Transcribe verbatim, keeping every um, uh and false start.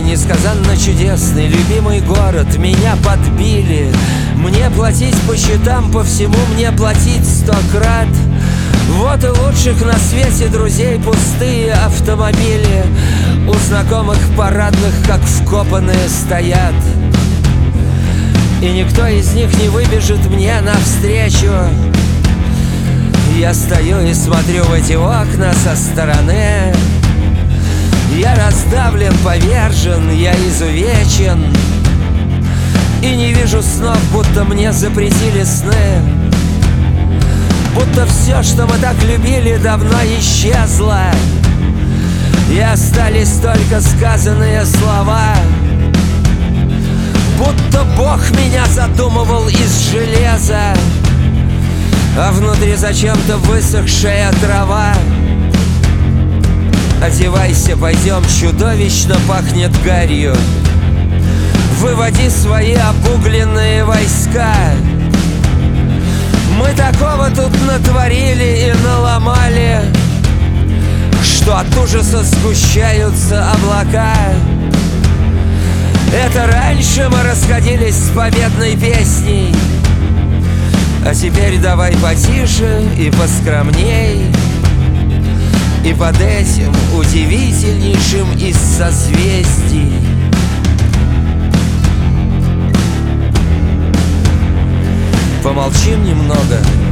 несказанно чудесный, любимый город, меня подбили. Мне платить по счетам, по всему мне платить сто крат. Вот и лучших на свете друзей пустые автомобили, у знакомых парадных, как вкопанные, стоят. И никто из них не выбежит мне навстречу. Я стою и смотрю в эти окна со стороны. Я раздавлен, повержен, я изувечен, и не вижу снов, будто мне запретили сны. Будто все, что мы так любили, давно исчезло, и остались только сказанные слова. Будто Бог меня задумывал из железа, а внутри зачем-то высохшая трава. Одевайся, пойдем, чудовищно пахнет гарью. Выводи свои обугленные войска. Мы такого тут натворили и наломали, что от ужаса сгущаются облака. Это раньше мы расходились с победной песней, а теперь давай потише и поскромней. И под этим удивительнейшим из созвездий помолчим немного